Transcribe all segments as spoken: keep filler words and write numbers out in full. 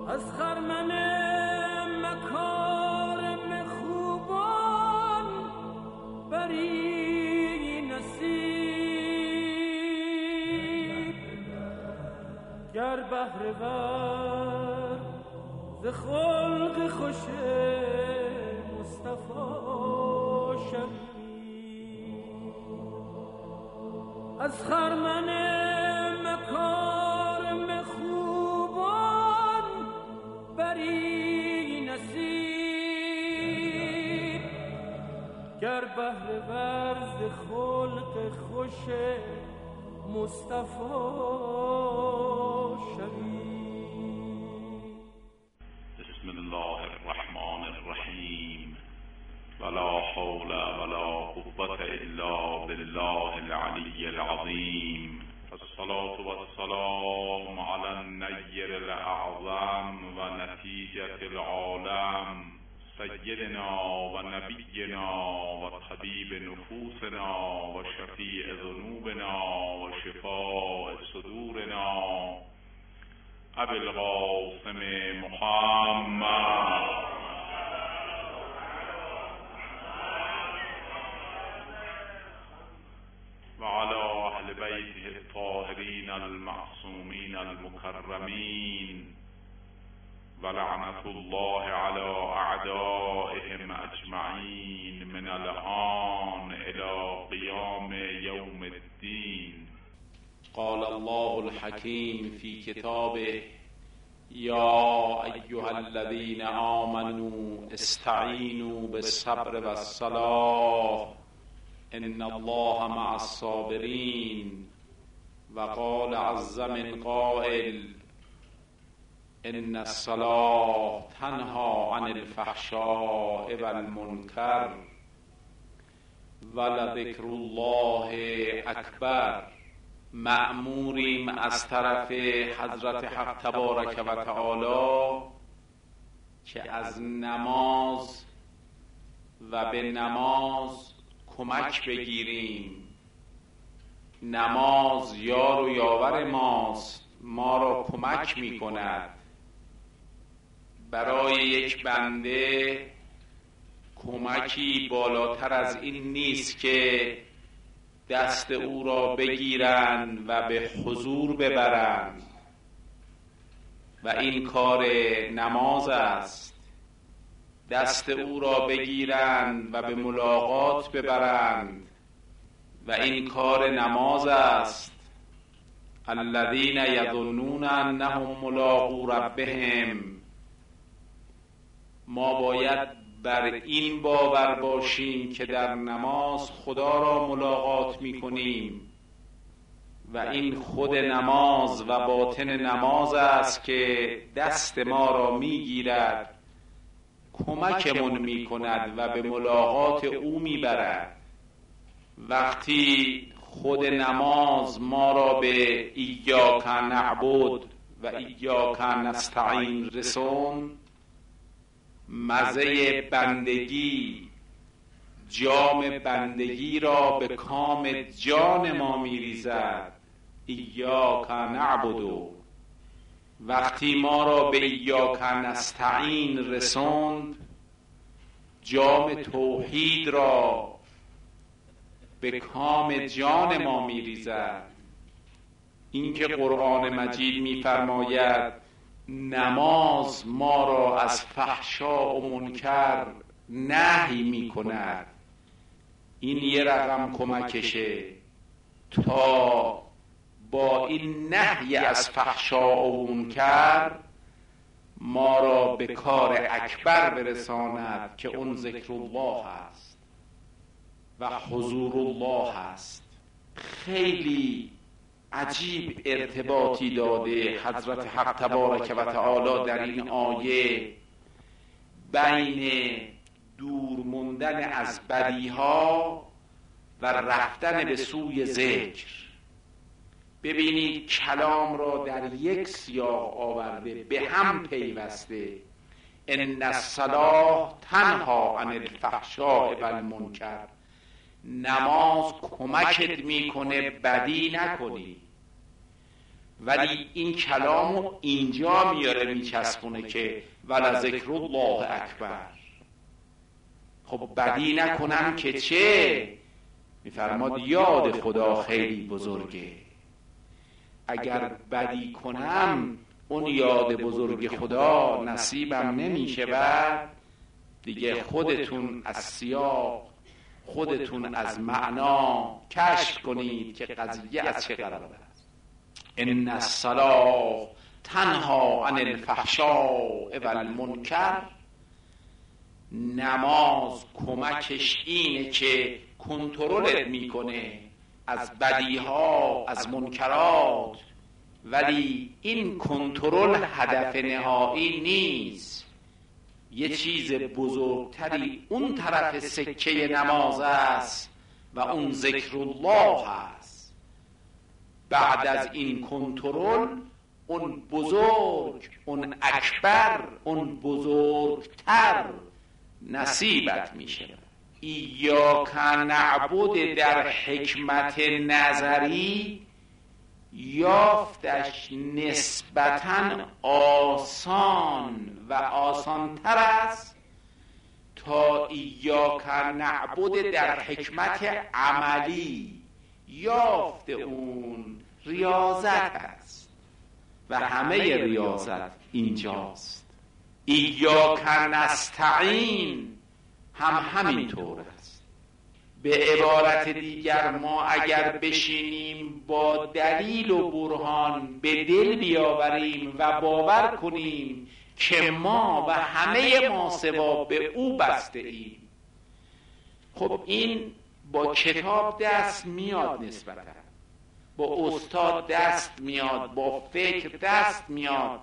از خرمن مکارم خوبان بری نصیب، گر بهره ور ز خلق خوش مصطفی شوی. از خرمن مکارم خوبان بری نصیب، گر بهره ور ز خلق خوش مصطفی شوی. بسم الله الرحمن الرحیم ولا حول ولا قوة الا بالله العلی العظیم. الصلاة والسلام على النیر الاعظم و نتیجة العالم سیدنا و نبینا و طبیب نفوسنا و شفیع ذنوبنا و شفاء صدورنا ابی القاسم محمد و علی اهل بیته الطاهرین المعصومین المکرمین و لعنت الله علی اعدائهم اجمعین من الآن الی قیام یوم الدین. قال الله الحكيم في كتابه يا أيها الذين آمنوا استعينوا بالصبر والصلاة إن الله مع الصابرين. وقال عز من قائل إن الصلاة تنهى عن الفحشاء والمنكر ولذكر الله أكبر. مأموریم از طرف حضرت حق تبارک و تعالی که از نماز و به نماز کمک بگیریم. نماز یار و یاور ماست، ما را کمک می کند. برای یک بنده کمکی بالاتر از این نیست که دست او را بگیرند و به حضور ببرند و این کار نماز است. دست او را بگیرند و به ملاقات ببرند و این کار نماز است. الذین یظنون انهم ملاقو ربهم. ما باید بر این باور باشیم که در نماز خدا را ملاقات می کنیم و این خود نماز و باطن نماز است که دست ما را می گیرد، کمکمون می کند و به ملاقات او می برد. وقتی خود نماز ما را به ایاک نعبد و ایاک نستعین رسون، مزه بندگی، جام بندگی را به کام جان ما میریزد. ایاک نعبدو. وقتی ما را به ایاک نستعین رسوند، جام توحید را به کام جان ما میریزد. این که قرآن مجید میفرماید نماز ما را از فحشا و منکر نهی می کند، این یه رقم کمکشه تا با این نهی از فحشا و منکر ما را به کار اکبر برساند که اون ذکر الله است و حضور الله است. خیلی عجیب ارتباطی داده حضرت حق تبارک و تعالی در این آیه بین دور موندن از بدیها و رفتن به سوی ذکر. ببینید کلام را در یک سیاق آورده، به هم پیوسته. ان الصلاة تنهی عن الفحشاء و المنکر. نماز کمکت میکنه بدی نکنی. ولی این کلامو اینجا میاره میچسبونه که ولذکر الله اکبر. خب بدی نکنم که چه؟ میفرماد یاد خدا خیلی بزرگه. اگر بدی کنم اون یاد بزرگ خدا نصیبم نمیشه، بعد دیگه خودتون از سیاق، خودتون از معنا کشف کنید که قضیه از چه قرار است. ان الصلاة تنها عن الفحشاء والمنکر. نماز کمکش اینه که کنترلت میکنه از بدیها، از منکرات، ولی این کنترل هدف نهایی نیست. یه چیز بزرگتری اون طرف سکه نماز است و اون ذکر الله است. بعد از این کنترل اون بزرگ، اون اکبر، اون بزرگتر نصیبت میشه. ایاک نعبد در حکمت نظری یافتش نسبتاً آسان و آسانتر است تا ایاک نعبد در حکمت عملی. یافت اون ریاضت است و همه ریاضت اینجاست. ایاک نستعین هم همینطور است. به عبارت دیگر ما اگر بشینیم با دلیل و برهان به دل بیاوریم و باور کنیم که ما و همه ما سوا به او بسته ایم، خب این با کتاب دست میاد، نسبتا با استاد دست میاد، با فکر دست میاد،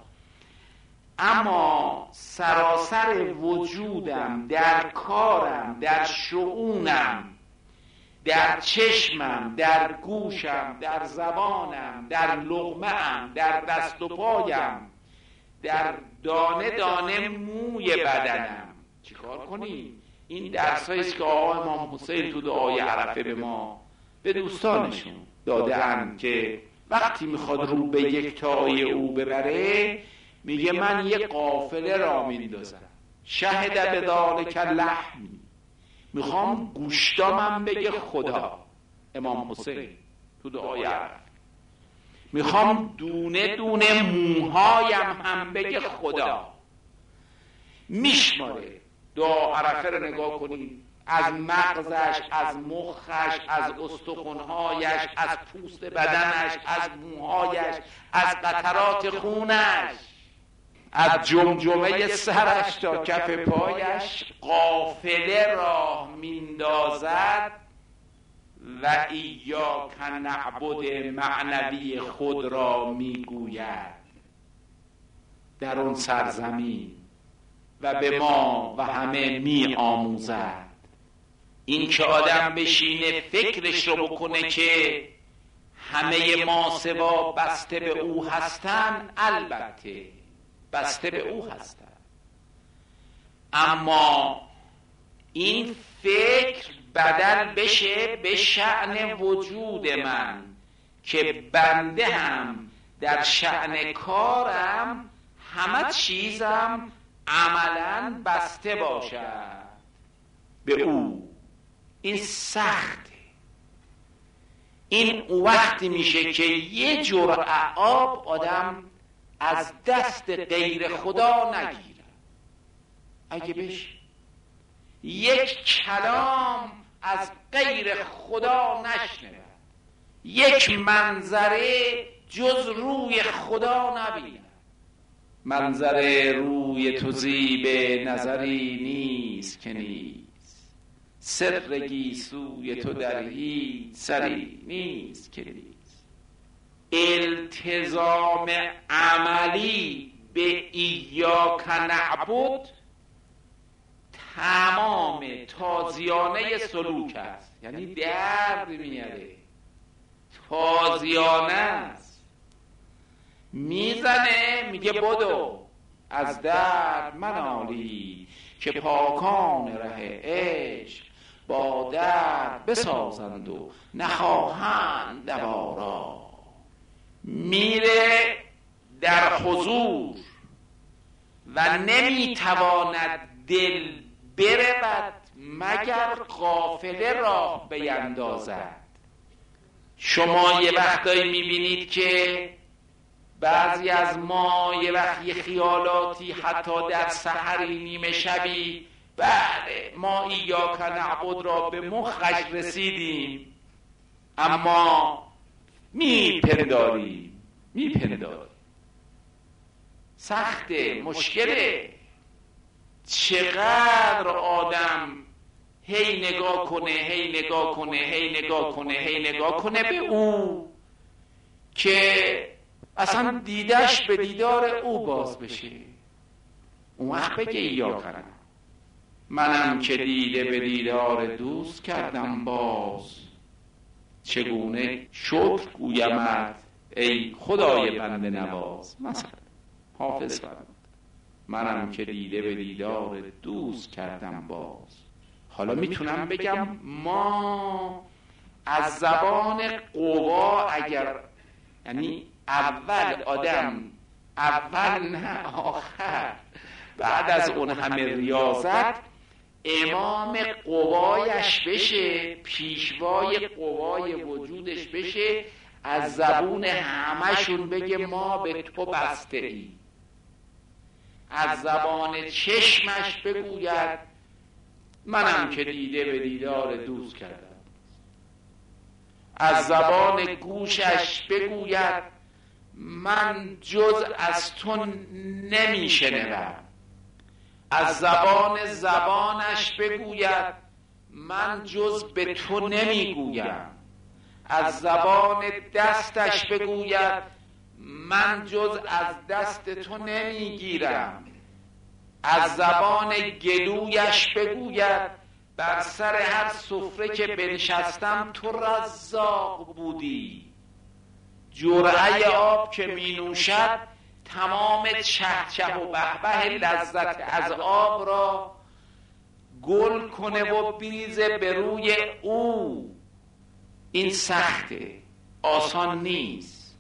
اما سراسر وجودم، در کارم، در شؤونم، در چشمم، در گوشم، در زبانم، در لقمه‌ام، در دست و پایم، در دانه دانه موی بدنم چیکار کنیم؟ این درسایی است که آقا امام حسین تو دعای عرفه به ما، به دوستانشون داده اند که وقتی میخواد رو به یک تای او ببره میگه من یه قافله را میندازم، شهد به ذالک لحم، میخوام گوشتامم بگه خدا. امام حسین تو دعای عرفه میخوام دونه دونه موهایم هم بگه خدا. میشماره دعا عرفه رو نگاه کنید، از مغزش، از مخش، از استخوانهایش، از پوست بدنش، از موهایش، از قطرات خونش، از جمجمه سرش تا کف پایش قافله راه میندازد و ایاک نعبد معنوی خود را میگوید در اون سرزمین و به ما و همه می آموزد. این که آدم بشینه فکرش رو بکنه که همه ما سوا بسته به او هستن، البته بسته به او هستن، اما این فکر بدل بشه به شأن وجود من که بنده هم در شأن کارم همه چیزم عملاً بسته باشد به او. این سخته. این وقتی میشه که یه جرعه آب آدم از دست غیر خدا نگیره. اگه بشه یک کلام از غیر خدا نشنوه، یک منظره جز روی خدا نبینه. منظره روی تو زیب نظری نیست که نیست، سر گیسوی تو در هیچ سری نیست که نیست. التزام عملی به ایاک نعبد تمام تازیانه سلوک است، یعنی درد میاره، تازیانه است. میزنه میگه بدو از درد منالی که پاکان ره عشق با درد بسازند و نخواهند دوا را. میره در حضور و نمیتواند دل برود مگر قافله راه بیندازد. شما یه وقتایی میبینید که بعضی از ما یه وقت یه خیالاتی حتی در سحری نیمه شبی، بله ما ایاک نعبد را به مخش رسیدیم، اما میپنداریم میپنداریم سخته، مشکله. چقدر آدم هی نگاه کنه هی نگاه کنه هی نگاه کنه هی نگاه کنه به او که اصلا دیدش به دیدار او باز بشه. اون وقت بگه یا کنم منم که دیده به دیدار دوست کردم باز، چگونه شکر گویمت ای خدای بنده نواز. مثلا حافظ فرمود منم که دیده به دیدار دوست کردم باز. حالا میتونم بگم ما از زبان قوا اگر، یعنی اول آدم، اول نه آخر، بعد از اون همه ریاضت امام قوایش بشه، پیشوای قوای وجودش بشه، از زبون همشون بگه ما به تو بسته ای. از زبان چشمش بگوید منم که دیده به دیدار دوست کردم. از زبان گوشش بگوید من جز از تو نمی شنوم. از زبان زبانش بگوید من جز به تو نمی گویم. از زبان دستش بگوید من جز از دست تو نمی گیرم. از زبان گلویش بگوید بر سر هر سفره که بنشستم تو رزاق بودی. جرعه آب که می نوشد تمام چهچه و بهبه لذت از آب را گل کنه و بریزه به روی او. این سخته، آسان نیست.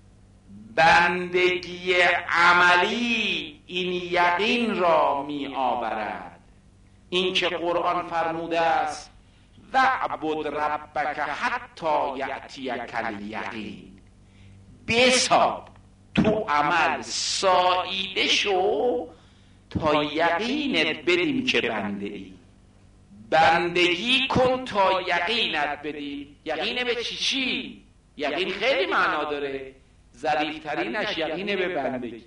بندگی عملی این یقین را می آورد. این که قرآن فرموده است وعبد ربک حتی یأتیک الیقین، بساب تو عمل ساییده شو تا یقینت بدیم که بنده ای. بندگی کن تا یقینت بدیم. یقین به چی چی؟ یقین خیلی معنا داره، ظریف‌ترینش یقین به بندگی.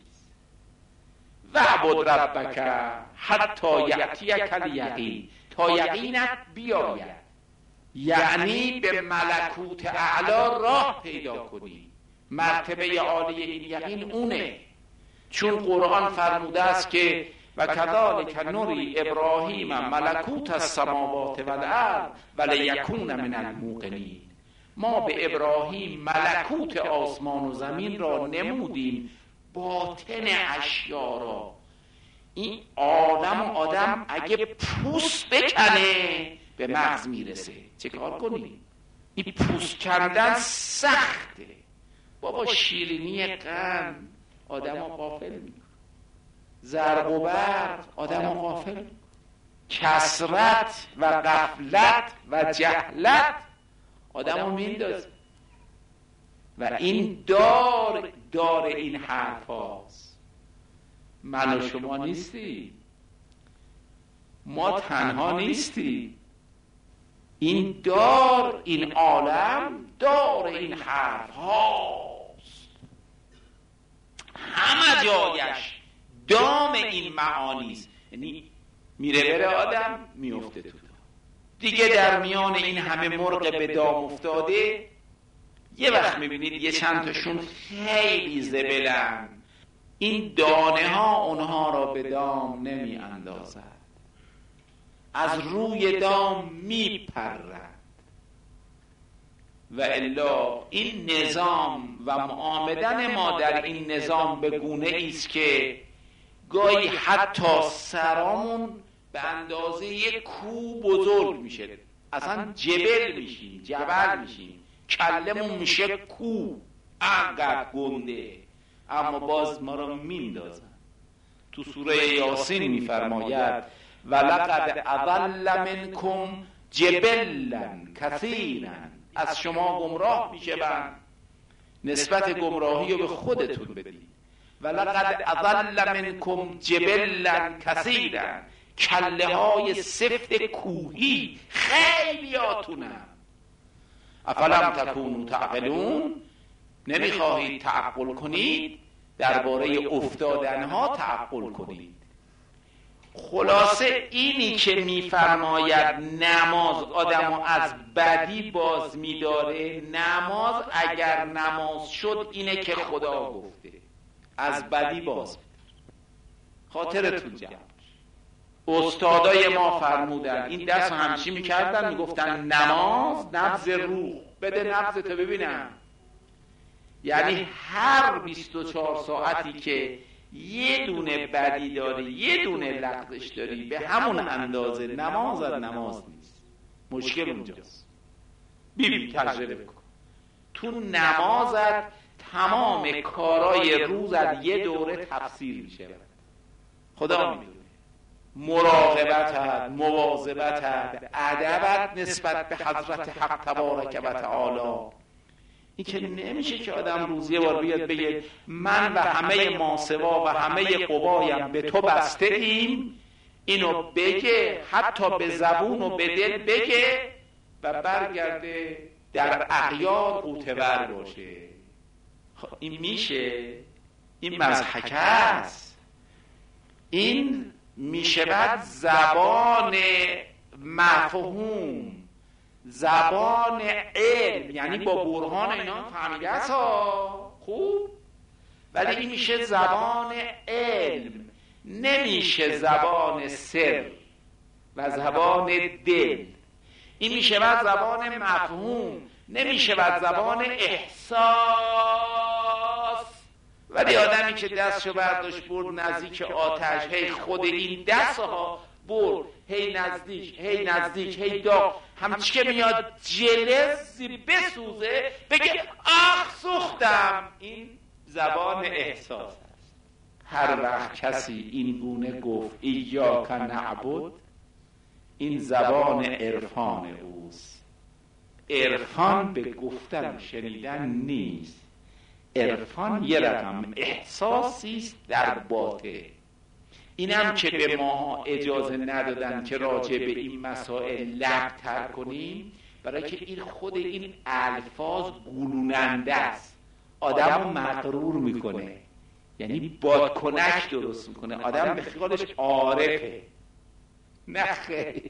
وعبد ربک حتی یأتیک الیقین، تا یقینت بیاید، یعنی به ملکوت اعلی راه پیدا کنی. مرتبه عالی این یقین اونه، چون قرآن فرموده است که و کذالک نری ابراهیم ملکوت السماوات والارض ولیکون من الموقنین. ما به ابراهیم ملکوت آسمان و زمین را نمودیم، باطن اشیا را. این عالم و آدم اگه پوست بکنه به مغز میرسه. چه کار کنی؟ این پوست کندن سخته بابا. شیرینی قند آدم ها غافل میکنه، زرق و برق آدم ها غافل میکنه، کثرت و غفلت و جهلت آدم ها میندازه. و این دار دار این حرف هاست. من و شما نیستیم، ما تنها نیستیم. این دار، این عالم دار این حرف هاست، همه جایش دام این معانیست. یعنی میره بره آدم میفته تو دام. دیگه در میان این همه مرغ به دام افتاده یه وقت میبینید یه چند تاشون خیلی زبلن، این دانه ها اونها را به دام نمی اندازد، از روی دام می پرد. و الا این نظام و معامدن ما در این نظام به گونه ایست که گاهی حتی سرامون به اندازه یک کو بزرگ میشه، اصلا جبل میشیم، جبل میشیم، کلمون میشه کو. انقدر گنده، اما باز ما رو میندازن. تو سوره یاسین میفرماید ولقد اضل منکم جبلا کثیرا، از شما گمراه میشوند. نسبت گمراهی رو به خودتون بدید. ولقد اضل منکم جبلا کثیرا، کله های سفت کوهی خیلیاتونم. افلم تکونوا تعقلون، نمیخواهید تعقل کنید؟ درباره افتادنها تعقل کنید. خلاصه اینی که میفرماید نماز آدمو از بدی باز میداره، نماز اگر نماز شد اینه که خدا گفته از بدی باز میداره. خاطرتون جمع، استادای ما فرمودن این دست رو همچی میکردن، میگفتن نماز نبض روح، بده نبضتو ببینم. یعنی هر بیست و چهار ساعتی که یه دونه بدی داری، یه دونه لغزش داری، به همون اندازه نمازت نماز نیست. مشکل اونجاست. ببین تجربه بکن، تو نمازت تمام کارای روزت یه دوره تفسیر میشه. خدا میدونه مراقبتت، مواظبتت، ادبت نسبت به حضرت حق تبارک و تعالی. این که نمیشه که آدم روزی بار بیاد بگه من و همه ماسوا و همه قوایم به تو بسته ایم، اینو بگه، حتی به زبون و به دل بگه و برگرده در اغیار قوتور باشه. این میشه؟ این مضحکه است. این میشه بعد زبان مفهوم، زبان علم، یعنی با برهان اینا فهمیده است خوب، ولی این میشه زبان علم، نمیشه زبان سر و زبان دل. این میشه بعد زبان مفهوم، نمیشه بعد زبان احساس. ولی آدمی که دستشو برداشت برد نزدیک آتش، هی خود این دستها برد هی نزدیک هی نزدیک هی داغ، همچی که میاد جلزی بسوزه بگه آخ سوختم. این زبان احساس است. هر وقت کسی این گونه گفت ایاک نعبد، این زبان عرفان اوست. عرفان به گفتن شنیدن نیست. عرفان یه رقم احساسی است در باطن. اینم که به ما اجازه ندادن که راجع به این مسائل لب‌تر کنیم، برای که این خود این الفاظ گلوننده است، آدم رو مغرور میکنه، یعنی بادکنک درست میکنه، آدم به خیالش عارفه. نه خیر،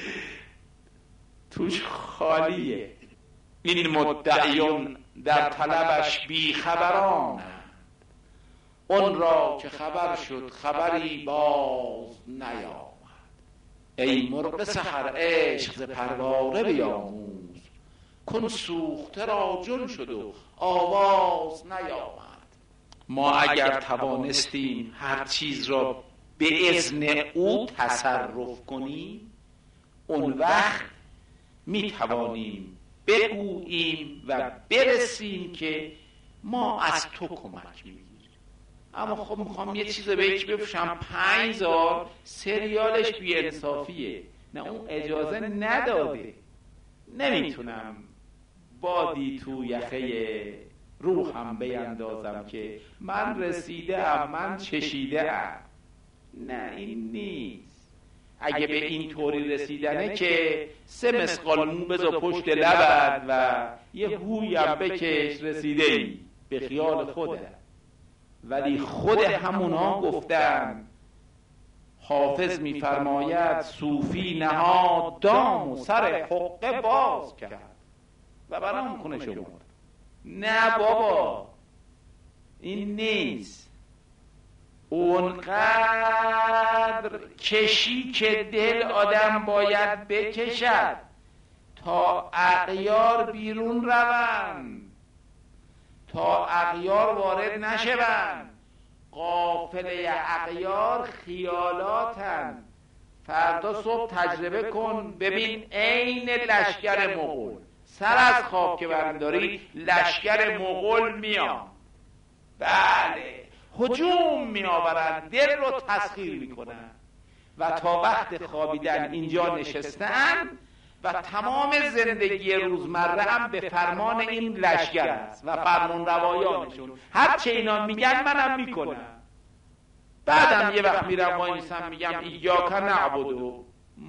توش خالیه. این مدعیون در طلبش بی خبران، اون را که خبر شد خبری باز نیامد. ای مرغ سحر عشق ز پروانه بیاموز، کن سوخته را جون شد و آواز نیامد. ما اگر توانستیم هر چیز را به اذن او تصرف کنیم، اون وقت می توانیم بگوییم و برسیم که ما از تو کمک میگیریم. اما خب میخوام یه چیز به یک بفشم، پنج زار سریالش بی انصافیه، نه اون اجازه نداده، نمیتونم بادی تو یخه روحم بیندازم که من رسیده ام، من چشیده ام. نه این نیست. اگه به این طوری رسیدنه که سه مسقال مو بذار پشت لبت و یه هویم بکش رسیده ای، به خیال خوده. ولی خود همونا گفتن، حافظ میفرماید صوفی نهاد دام و سر حقه باز کرد و برام کنه شما. نه بابا این نیست. اونقدر کشی که دل آدم باید بکشد تا اغیار بیرون روند، تا اغیار وارد نشوند. قافله اغیار خیالاتن. فردا صبح تجربه کن ببین عین لشکر مغول سر از خواب که برمیداری لشکر مغول میان، بله هجوم میآورند، دل رو تسخیر میکنن و تا وقت خوابیدن اینجا نشستن و تمام زندگی روزمره هم به فرمان این لشکر است و فرمان روایانشون، هر چه اینا میگن منم میکنم. بعدم یه وقت میرم وای میسم میگم ایاک نعبدو،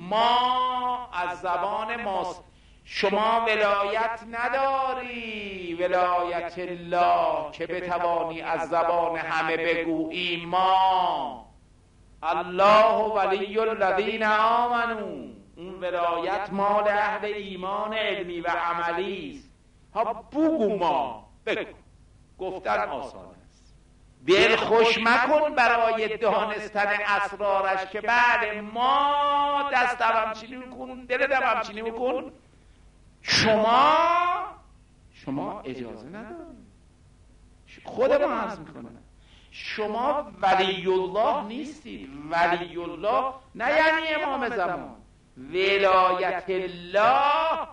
ما از زبان ماست، شما ولایت نداری، ولایت الله که بتوانی از زبان همه بگویی ما. الله ولی الذین آمنو، اون ولایت مال اهل ایمان علمی و عملی است. ها بگو ما، بگو. گفتن آسان است. دل خوش مکن برای دانستن اسرارش که بعد ما دست همچینی میکن، دل همچینی میکن. شما شما اجازه ندارید. خود ما عرض میکنم شما ولی الله نیستید. ولی الله نه یعنی امام زمان. ولایت الله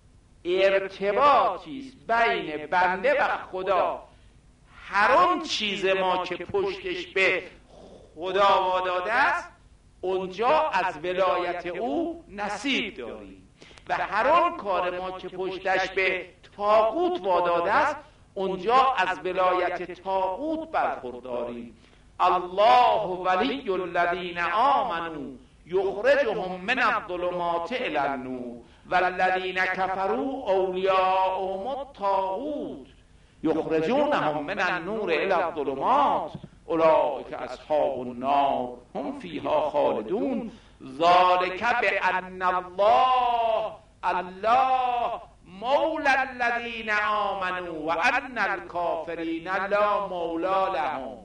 ارتباطی است بین بنده و خدا. هر اون چیز ما که پشتش به خدا واداده است اونجا از ولایت او نصیب داریم و هر اون کار ما که پشتش به طاغوت واداده است اونجا از ولایت طاغوت برخورداریم. الله ولی الذین آمنوا یخرجهم من الظلمات الی النور والذین کفروا اولیاءهم الطاغوت یخرجونهم من النور الی الظلمات اولئک اصحاب النار هم فیها خالدون ذلک بان الله الله مولا الذین آمنوا و ان الکافرین لا مولا لهم.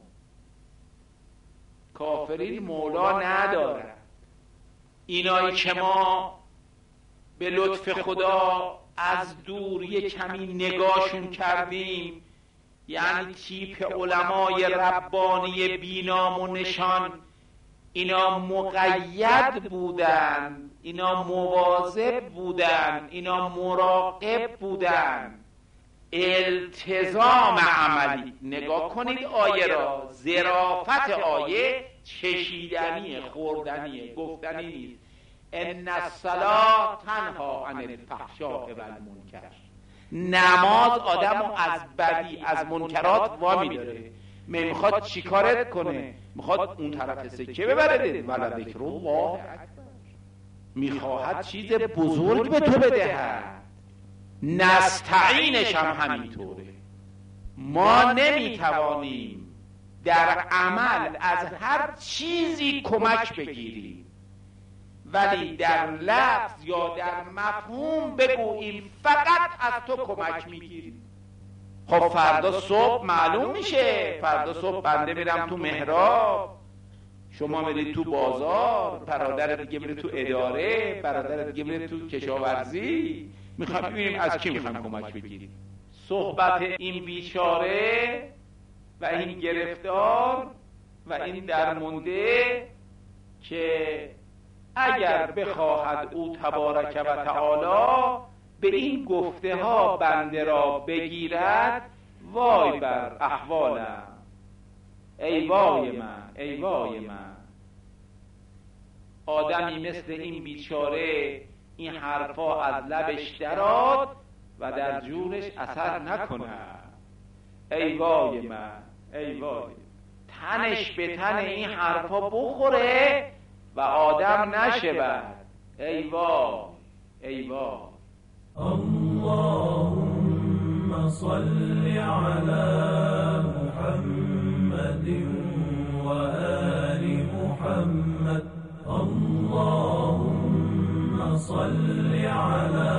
کافرین مولا ندارن. اینایی که ما به لطف خدا از دور یک کمی نگاهشون کردیم، یعنی تیپ علمای ربانی بینام و نشان، اینا مقید بودن، اینا مواظب بودن، اینا مراقب بودن. التزام عملی. نگاه کنید آیه را، ظرافت آیه چشیدنی، خوردنی، گفتنی نیست. ان الصلاة تنها عن الفحشاء والمنکر. نماز آدمو از بدی، از منکرات وامی داره. میخواد چیکارت کنه؟ میخواد اون طرف سکه ببره. ولذکر الله اکبر. میخواهد چیز بزرگ به تو بدهد. نستعینش هم همینطوره. ما نمیتوانیم در عمل از هر چیزی کمک بگیریم، ولی در لفظ یا در مفهوم بگوییم فقط از تو کمک میگیریم. خب فردا صبح معلوم میشه، فردا صبح بنده میرم تو محراب، شما میرید تو بازار، برادر دیگه میره تو اداره، برادر دیگه میره تو کشاورزی. میخوام ببینیم از کی میخوام کمک بگیریم. صحبت این بیچاره و این گرفتار و این درمونده که اگر بخواهد او تبارک و تعالی به این گفته ها بنده را بگیرد، وای بر احوالم، ای وای من، ای وای من. آدمی مثل این بیچاره این حرفا از لبش درآد و در جونش اثر نکنه. ای وای من، ای وای. تنش به تن این حرفا بخوره و آدم نشود. ای وای، ای وای. اللهم صل على محمد و آل محمد. اللهم صل على